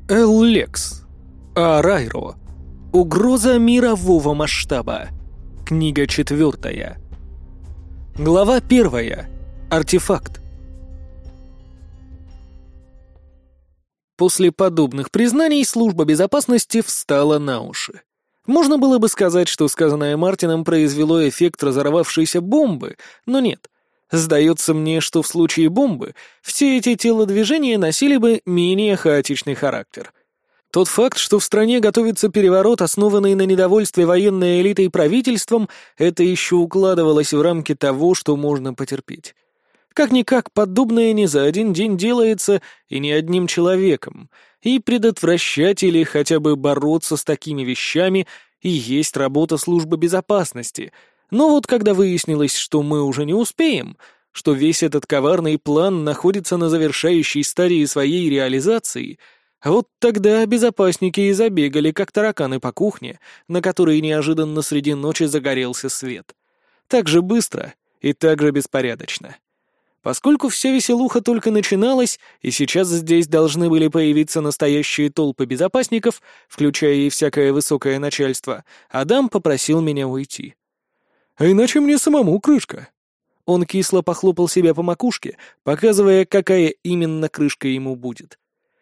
Эллекс. Арайро. Угроза мирового масштаба. Книга 4. Глава 1. Артефакт. После подобных признаний служба безопасности встала на уши. Можно было бы сказать, что сказанное Мартином произвело эффект разорвавшейся бомбы, но нет. Сдается мне, что в случае бомбы все эти телодвижения носили бы менее хаотичный характер. Тот факт, что в стране готовится переворот, основанный на недовольстве военной элитой и правительством, это еще укладывалось в рамки того, что можно потерпеть. Как-никак, подобное не за один день делается и не одним человеком, и предотвращать или хотя бы бороться с такими вещами и есть работа службы безопасности. Но вот когда выяснилось, что мы уже не успеем, что весь этот коварный план находится на завершающей стадии своей реализации, вот тогда безопасники и забегали, как тараканы по кухне, на которой неожиданно среди ночи загорелся свет. Так же быстро и так же беспорядочно. Поскольку вся веселуха только начиналась, и сейчас здесь должны были появиться настоящие толпы безопасников, включая и всякое высокое начальство, Адам попросил меня уйти. «А иначе мне самому крышка». Он кисло похлопал себя по макушке, показывая, какая именно крышка ему будет.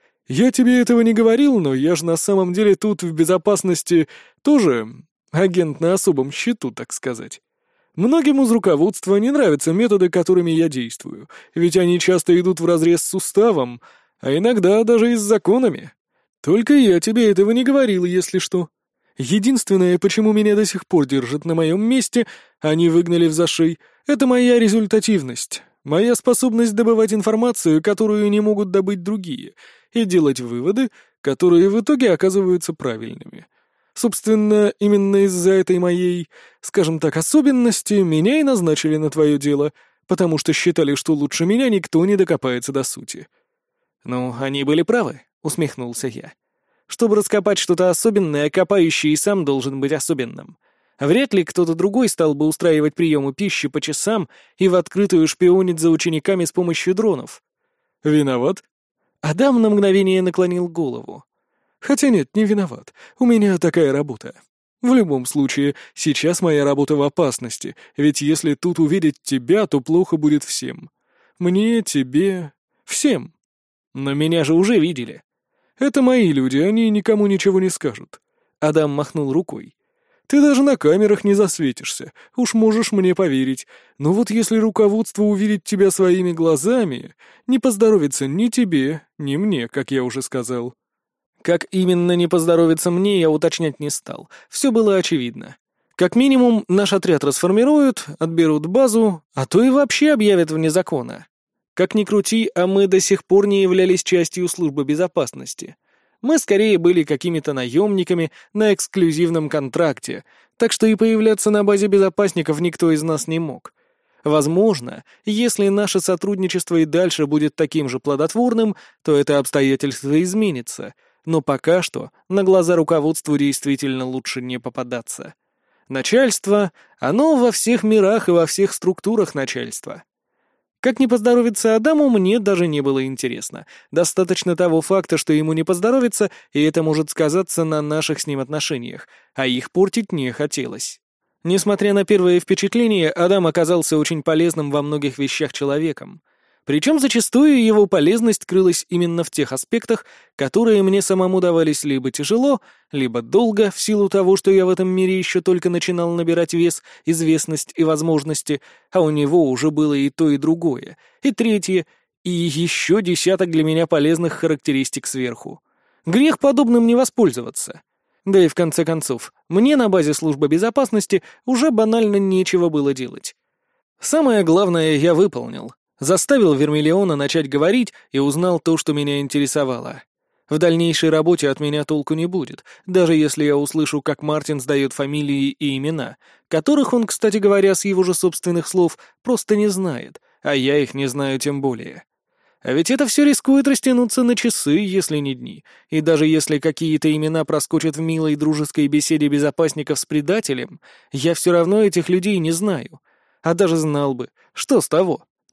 «Я тебе этого не говорил, но я же на самом деле тут в безопасности тоже агент на особом счету, так сказать. Многим из руководства не нравятся методы, которыми я действую, ведь они часто идут вразрез с уставом, а иногда даже и с законами. Только я тебе этого не говорил, если что. Единственное, почему меня до сих пор держат на моем месте, а не выгнали в зашей, это моя результативность, моя способность добывать информацию, которую не могут добыть другие, и делать выводы, которые в итоге оказываются правильными. Собственно, именно из-за этой моей, скажем так, особенности меня и назначили на твое дело, потому что считали, что лучше меня никто не докопается до сути». «Ну, они были правы», — усмехнулся я. «Чтобы раскопать что-то особенное, копающий и сам должен быть особенным. Вряд ли кто-то другой стал бы устраивать приемы пищи по часам и в открытую шпионить за учениками с помощью дронов». «Виноват?» Адам на мгновение наклонил голову. «Хотя нет, не виноват. У меня такая работа. В любом случае, сейчас моя работа в опасности, ведь если тут увидеть тебя, то плохо будет всем. Мне, тебе, всем. Но меня же уже видели. Это мои люди, они никому ничего не скажут». Адам махнул рукой. «Ты даже на камерах не засветишься, уж можешь мне поверить. Но вот если руководство увидит тебя своими глазами, не поздоровится ни тебе, ни мне, как я уже сказал». Как именно не поздоровится мне, я уточнять не стал. Все было очевидно. Как минимум, наш отряд расформируют, отберут базу, а то и вообще объявят вне закона. Как ни крути, а мы до сих пор не являлись частью службы безопасности. Мы скорее были какими-то наемниками на эксклюзивном контракте, так что и появляться на базе безопасников никто из нас не мог. Возможно, если наше сотрудничество и дальше будет таким же плодотворным, то это обстоятельство изменится, но пока что на глаза руководству действительно лучше не попадаться. Начальство, оно во всех мирах и во всех структурах начальства. Как не поздоровится Адаму, мне даже не было интересно. Достаточно того факта, что ему не поздоровится, и это может сказаться на наших с ним отношениях, а их портить не хотелось. Несмотря на первое впечатление, Адам оказался очень полезным во многих вещах человеком. Причем зачастую его полезность крылась именно в тех аспектах, которые мне самому давались либо тяжело, либо долго, в силу того, что я в этом мире еще только начинал набирать вес, известность и возможности, а у него уже было и то, и другое, и третье, и еще десяток для меня полезных характеристик сверху. Грех подобным не воспользоваться. Да и в конце концов, мне на базе службы безопасности уже банально нечего было делать. Самое главное я выполнил. Заставил Вермиллиона начать говорить и узнал то, что меня интересовало. В дальнейшей работе от меня толку не будет, даже если я услышу, как Мартин сдает фамилии и имена, которых он, кстати говоря, с его же собственных слов, просто не знает, а я их не знаю тем более. А ведь это все рискует растянуться на часы, если не дни, и даже если какие-то имена проскочат в милой дружеской беседе безопасников с предателем, я все равно этих людей не знаю. А даже знал бы, что с того?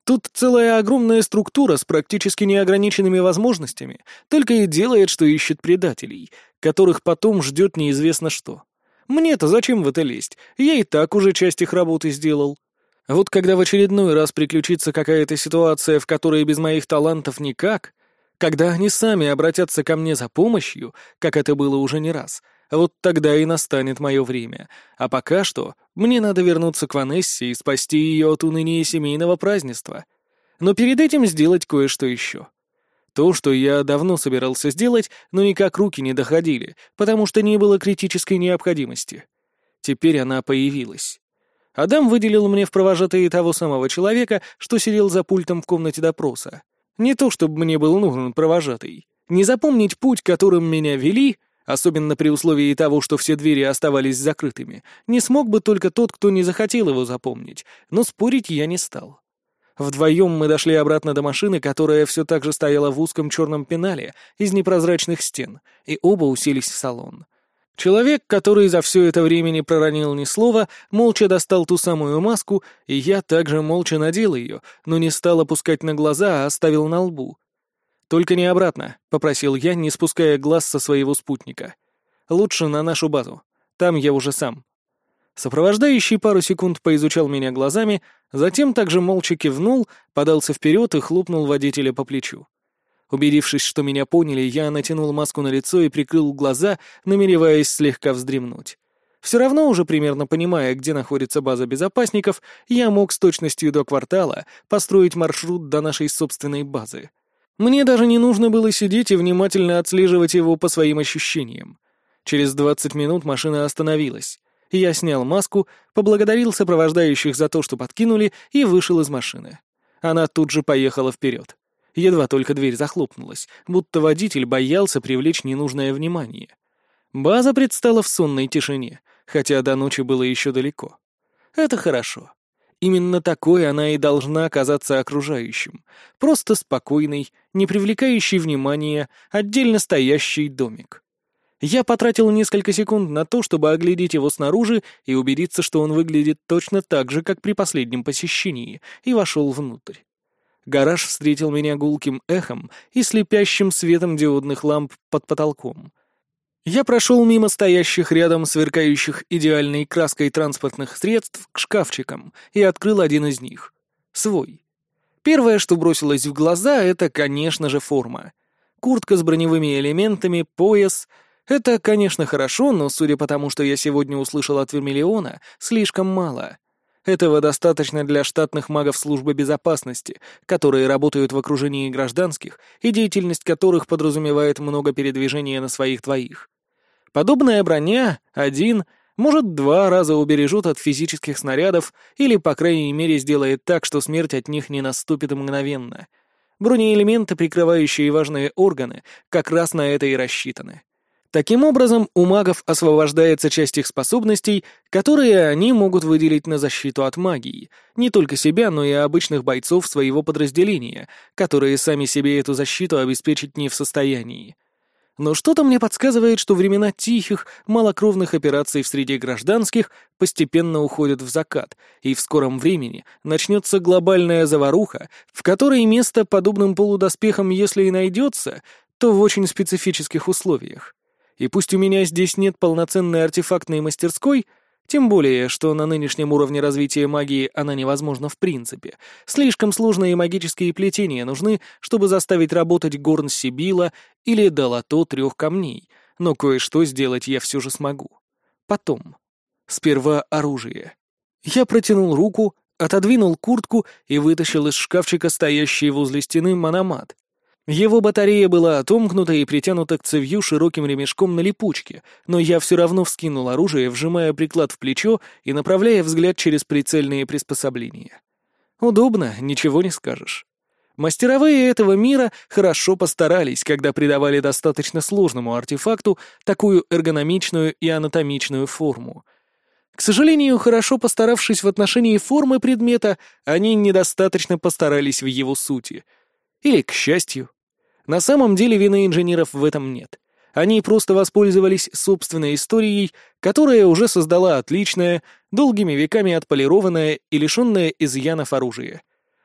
Тут целая огромная структура с практически неограниченными возможностями, только и делает, что ищет предателей, которых потом ждет неизвестно что. Мне-то зачем в это лезть? Я и так уже часть их работы сделал. А вот когда в очередной раз приключится какая-то ситуация, в которой без моих талантов никак, когда они сами обратятся ко мне за помощью, как это было уже не раз, вот тогда и настанет мое время. А пока что мне надо вернуться к Ванессе и спасти ее от уныния семейного празднества. Но перед этим сделать кое-что еще. То, что я давно собирался сделать, но никак руки не доходили, потому что не было критической необходимости. Теперь она появилась. Адам выделил мне в провожатые того самого человека, что сидел за пультом в комнате допроса. Не то чтобы мне был нужен провожатый. Не запомнить путь, которым меня вели, особенно при условии того, что все двери оставались закрытыми, не смог бы только тот, кто не захотел его запомнить, но спорить я не стал. Вдвоем мы дошли обратно до машины, которая все так же стояла в узком черном пенале из непрозрачных стен, и оба уселись в салон. Человек, который за все это время не проронил ни слова, молча достал ту самую маску, и я также молча надел ее, но не стал опускать на глаза, а оставил на лбу. «Только не обратно», — попросил я, не спуская глаз со своего спутника. «Лучше на нашу базу. Там я уже сам». Сопровождающий пару секунд поизучал меня глазами, затем также молча кивнул, подался вперед и хлопнул водителя по плечу. Убедившись, что меня поняли, я натянул маску на лицо и прикрыл глаза, намереваясь слегка вздремнуть. Все равно уже примерно понимая, где находится база безопасников, я мог с точностью до квартала построить маршрут до нашей собственной базы. Мне даже не нужно было сидеть и внимательно отслеживать его по своим ощущениям. Через 20 минут машина остановилась. Я снял маску, поблагодарил сопровождающих за то, что подкинули, и вышел из машины. Она тут же поехала вперед. Едва только дверь захлопнулась, будто водитель боялся привлечь ненужное внимание. База предстала в сонной тишине, хотя до ночи было еще далеко. Это хорошо. Именно такой она и должна казаться окружающим. Просто спокойный, не привлекающий внимания, отдельно стоящий домик. Я потратил несколько секунд на то, чтобы оглядеть его снаружи и убедиться, что он выглядит точно так же, как при последнем посещении, и вошел внутрь. Гараж встретил меня гулким эхом и слепящим светом диодных ламп под потолком. Я прошел мимо стоящих рядом сверкающих идеальной краской транспортных средств к шкафчикам и открыл один из них. Свой. Первое, что бросилось в глаза, это, конечно же, форма. Куртка с броневыми элементами, пояс. Это, конечно, хорошо, но, судя по тому, что я сегодня услышал от Вермиллиона, слишком мало. Этого достаточно для штатных магов службы безопасности, которые работают в окружении гражданских, и деятельность которых подразумевает много передвижения на своих двоих. Подобная броня один, может, 2 раза убережет от физических снарядов или, по крайней мере, сделает так, что смерть от них не наступит мгновенно. Бронеэлементы, прикрывающие важные органы, как раз на это и рассчитаны. Таким образом, у магов освобождается часть их способностей, которые они могут выделить на защиту от магии, не только себя, но и обычных бойцов своего подразделения, которые сами себе эту защиту обеспечить не в состоянии. Но что-то мне подсказывает, что времена тихих, малокровных операций в среде гражданских постепенно уходят в закат, и в скором времени начнется глобальная заваруха, в которой место подобным полудоспехам, если и найдется, то в очень специфических условиях. И пусть у меня здесь нет полноценной артефактной мастерской, тем более, что на нынешнем уровне развития магии она невозможна в принципе, слишком сложные магические плетения нужны, чтобы заставить работать горн Сибила или долото 3 камней, но кое-что сделать я все же смогу. Потом. Сперва оружие. Я протянул руку, отодвинул куртку и вытащил из шкафчика стоящий возле стены мономат. Его батарея была отомкнута и притянута к цевью широким ремешком на липучке, но я все равно вскинул оружие, вжимая приклад в плечо и направляя взгляд через прицельные приспособления. Удобно, ничего не скажешь. Мастеровые этого мира хорошо постарались, когда придавали достаточно сложному артефакту такую эргономичную и анатомичную форму. К сожалению, хорошо постаравшись в отношении формы предмета, они недостаточно постарались в его сути. Или к счастью. На самом деле вины инженеров в этом нет. Они просто воспользовались собственной историей, которая уже создала отличное, долгими веками отполированное и лишенное изъянов оружие.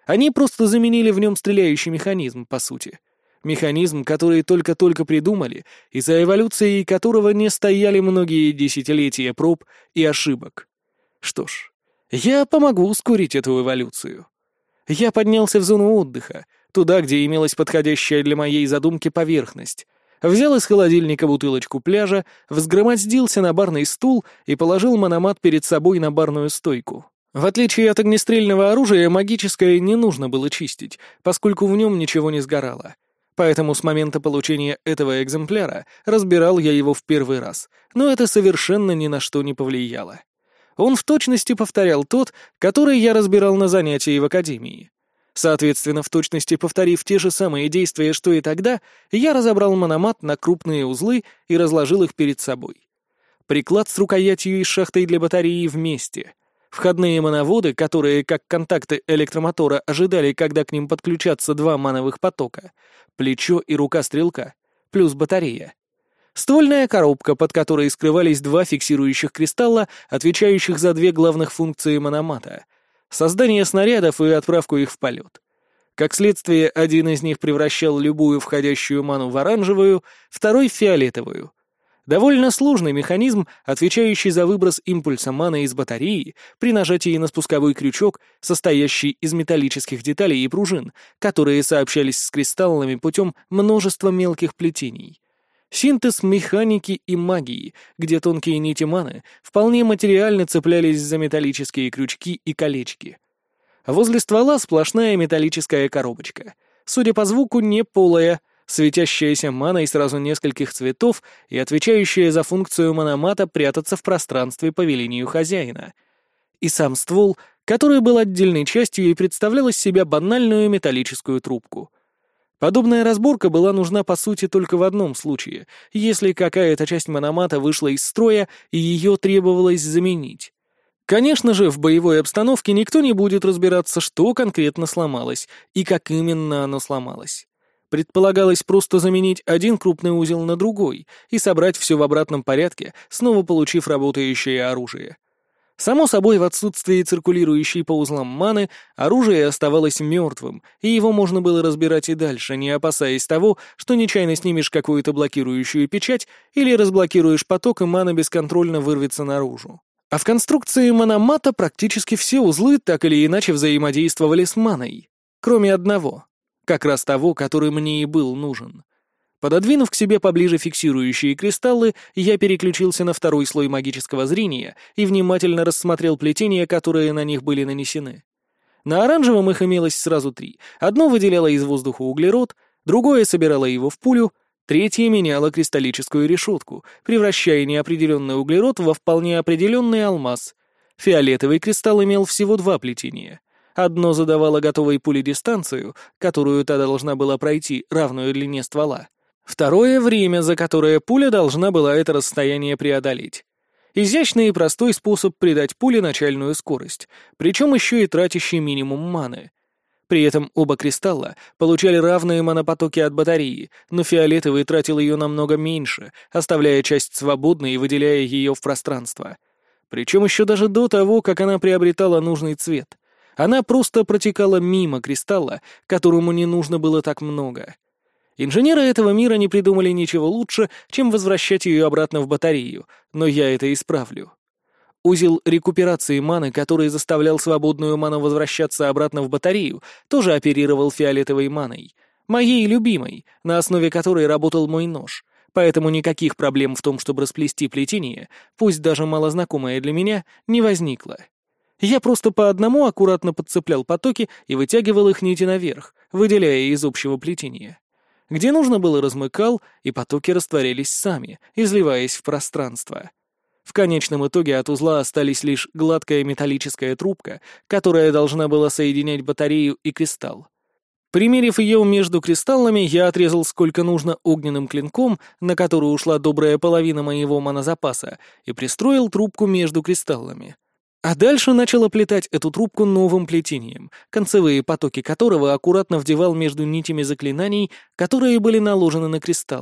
Они просто заменили в нем стреляющий механизм, по сути. Механизм, который только-только придумали, и за эволюцией которого не стояли многие десятилетия проб и ошибок. Что ж, я помогу ускорить эту эволюцию. Я поднялся в зону отдыха, туда, где имелась подходящая для моей задумки поверхность. Взял из холодильника бутылочку пляжа, взгромоздился на барный стул и положил мономат перед собой на барную стойку. В отличие от огнестрельного оружия, магическое не нужно было чистить, поскольку в нем ничего не сгорало. Поэтому с момента получения этого экземпляра разбирал я его в первый раз, но это совершенно ни на что не повлияло. Он в точности повторял тот, который я разбирал на занятии в академии. Соответственно, в точности повторив те же самые действия, что и тогда, я разобрал мономат на крупные узлы и разложил их перед собой. Приклад с рукоятью и шахтой для батареи вместе. Входные мановоды, которые, как контакты электромотора, ожидали, когда к ним подключатся два мановых потока, плечо и рука стрелка, плюс батарея. Ствольная коробка, под которой скрывались два фиксирующих кристалла, отвечающих за две главных функции мономата — создание снарядов и отправку их в полет. Как следствие, один из них превращал любую входящую ману в оранжевую, второй — в фиолетовую. Довольно сложный механизм, отвечающий за выброс импульса маны из батареи при нажатии на спусковой крючок, состоящий из металлических деталей и пружин, которые сообщались с кристаллами путем множества мелких плетений. Синтез механики и магии, где тонкие нити маны вполне материально цеплялись за металлические крючки и колечки. Возле ствола сплошная металлическая коробочка. Судя по звуку, не полая, светящаяся маной сразу нескольких цветов и отвечающая за функцию мономата прятаться в пространстве по велению хозяина. И сам ствол, который был отдельной частью и представлял из себя банальную металлическую трубку. Подобная разборка была нужна по сути только в одном случае, если какая-то часть мономата вышла из строя и ее требовалось заменить. Конечно же, в боевой обстановке никто не будет разбираться, что конкретно сломалось и как именно оно сломалось. Предполагалось просто заменить один крупный узел на другой и собрать все в обратном порядке, снова получив работающее оружие. Само собой, в отсутствии циркулирующей по узлам маны, оружие оставалось мертвым, и его можно было разбирать и дальше, не опасаясь того, что нечаянно снимешь какую-то блокирующую печать или разблокируешь поток, и мана бесконтрольно вырвется наружу. А в конструкции мономата практически все узлы так или иначе взаимодействовали с маной, кроме одного. Как раз того, который мне и был нужен. Пододвинув к себе поближе фиксирующие кристаллы, я переключился на второй слой магического зрения и внимательно рассмотрел плетения, которые на них были нанесены. На оранжевом их имелось сразу три. Одно выделяло из воздуха углерод, другое собирало его в пулю, третье меняло кристаллическую решетку, превращая неопределенный углерод во вполне определенный алмаз. Фиолетовый кристалл имел всего два плетения. Одно задавало готовой пуле дистанцию, которую та должна была пройти, равную длине ствола. Второе — время, за которое пуля должна была это расстояние преодолеть. Изящный и простой способ придать пуле начальную скорость, причем еще и тратящий минимум маны. При этом оба кристалла получали равные манопотоки от батареи, но фиолетовый тратил ее намного меньше, оставляя часть свободной и выделяя ее в пространство. Причем еще даже до того, как она приобретала нужный цвет. Она просто протекала мимо кристалла, которому не нужно было так много. Инженеры этого мира не придумали ничего лучше, чем возвращать ее обратно в батарею, но я это исправлю. Узел рекуперации маны, который заставлял свободную ману возвращаться обратно в батарею, тоже оперировал фиолетовой маной, моей любимой, на основе которой работал мой нож, поэтому никаких проблем в том, чтобы расплести плетение, пусть даже малознакомое для меня, не возникло. Я просто по одному аккуратно подцеплял потоки и вытягивал их нити наверх, выделяя из общего плетения. Где нужно было, размыкал, и потоки растворялись сами, изливаясь в пространство. В конечном итоге от узла остались лишь гладкая металлическая трубка, которая должна была соединять батарею и кристалл. Примерив ее между кристаллами, я отрезал сколько нужно огненным клинком, на который ушла добрая половина моего манозапаса, и пристроил трубку между кристаллами. А дальше начал оплетать эту трубку новым плетением, концевые потоки которого аккуратно вдевал между нитями заклинаний, которые были наложены на кристаллы.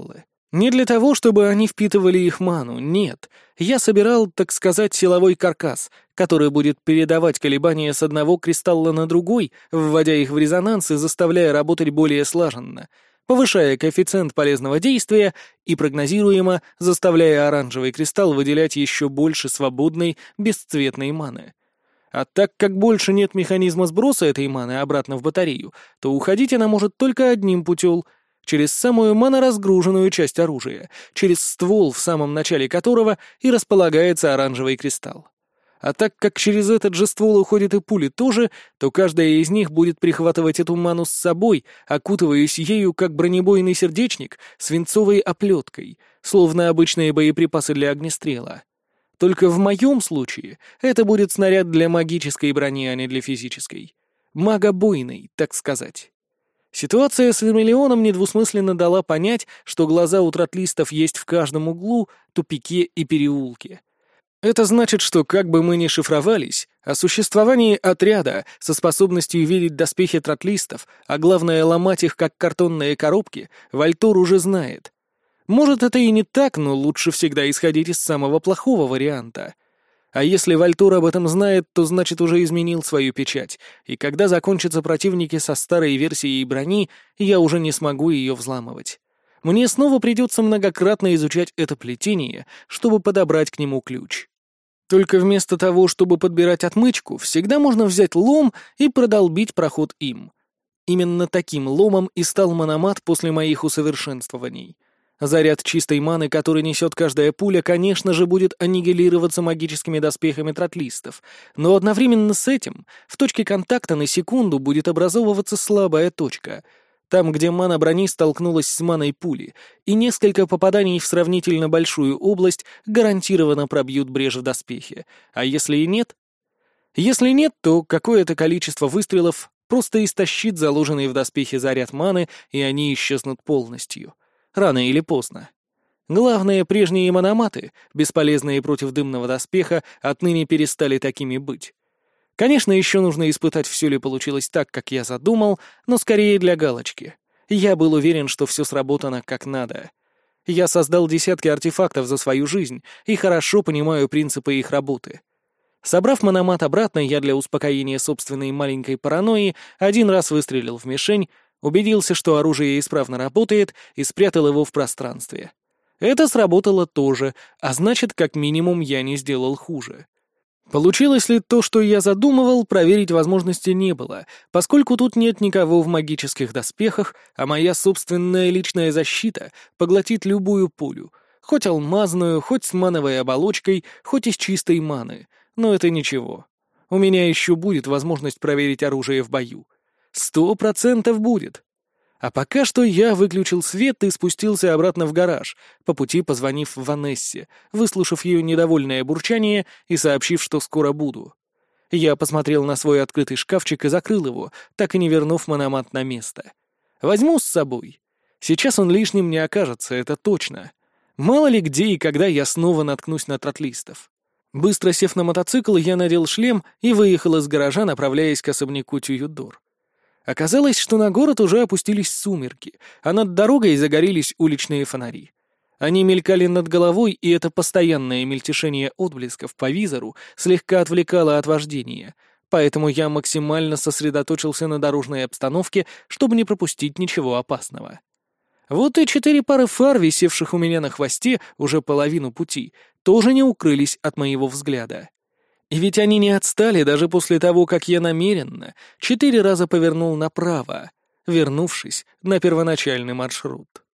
Не для того, чтобы они впитывали их ману, нет. Я собирал, так сказать, силовой каркас, который будет передавать колебания с одного кристалла на другой, вводя их в резонанс и заставляя работать более слаженно, повышая коэффициент полезного действия и прогнозируемо заставляя оранжевый кристалл выделять еще больше свободной, бесцветной маны. А так как больше нет механизма сброса этой маны обратно в батарею, то уходить она может только одним путем — через самую маноразгруженную часть оружия, через ствол, в самом начале которого и располагается оранжевый кристалл. А так как через этот же ствол уходят и пули тоже, то каждая из них будет прихватывать эту ману с собой, окутываясь ею, как бронебойный сердечник, свинцовой оплеткой, словно обычные боеприпасы для огнестрела. Только в моем случае это будет снаряд для магической брони, а не для физической. Магобойный, так сказать. Ситуация с Вермиллионом недвусмысленно дала понять, что глаза у тротлистов есть в каждом углу, тупике и переулке. Это значит, что как бы мы ни шифровались, о существовании отряда со способностью видеть доспехи тротлистов, а главное ломать их как картонные коробки, Вальтор уже знает. Может, это и не так, но лучше всегда исходить из самого плохого варианта. А если Вальтур об этом знает, то значит уже изменил свою печать, и когда закончатся противники со старой версией брони, я уже не смогу ее взламывать. Мне снова придется многократно изучать это плетение, чтобы подобрать к нему ключ. Только вместо того, чтобы подбирать отмычку, всегда можно взять лом и продолбить проход им. Именно таким ломом и стал мономат после моих усовершенствований. Заряд чистой маны, который несет каждая пуля, конечно же, будет аннигилироваться магическими доспехами тротлистов, но одновременно с этим в точке контакта на секунду будет образовываться слабая точка, там, где мана брони столкнулась с маной пули, и несколько попаданий в сравнительно большую область гарантированно пробьют брешь в доспехе, а если и нет? Если нет, то какое-то количество выстрелов просто истощит заложенный в доспехе заряд маны, и они исчезнут полностью. Рано или поздно. Главное, прежние мономаты, бесполезные против дымного доспеха, отныне перестали такими быть. Конечно, еще нужно испытать, все ли получилось так, как я задумал, но скорее для галочки. Я был уверен, что все сработано как надо. Я создал десятки артефактов за свою жизнь и хорошо понимаю принципы их работы. Собрав мономат обратно, я для успокоения собственной маленькой паранойи один раз выстрелил в мишень, убедился, что оружие исправно работает, и спрятал его в пространстве. Это сработало тоже, а значит, как минимум, я не сделал хуже. Получилось ли то, что я задумывал, проверить возможности не было, поскольку тут нет никого в магических доспехах, а моя собственная личная защита поглотит любую пулю, хоть алмазную, хоть с мановой оболочкой, хоть из чистой маны, но это ничего. У меня еще будет возможность проверить оружие в бою. 100% будет. А пока что я выключил свет и спустился обратно в гараж, по пути позвонив Ванессе, выслушав ее недовольное бурчание и сообщив, что скоро буду. Я посмотрел на свой открытый шкафчик и закрыл его, так и не вернув мономат на место. Возьму с собой. Сейчас он лишним не окажется, это точно. Мало ли где и когда я снова наткнусь на тротлистов. Быстро сев на мотоцикл, я надел шлем и выехал из гаража, направляясь к особняку Тююдор. Оказалось, что на город уже опустились сумерки, а над дорогой загорелись уличные фонари. Они мелькали над головой, и это постоянное мельтешение отблесков по визору слегка отвлекало от вождения, поэтому я максимально сосредоточился на дорожной обстановке, чтобы не пропустить ничего опасного. Вот и 4 пары фар, висевших у меня на хвосте уже половину пути, тоже не укрылись от моего взгляда. И ведь они не отстали даже после того, как я намеренно 4 раза повернул направо, вернувшись на первоначальный маршрут.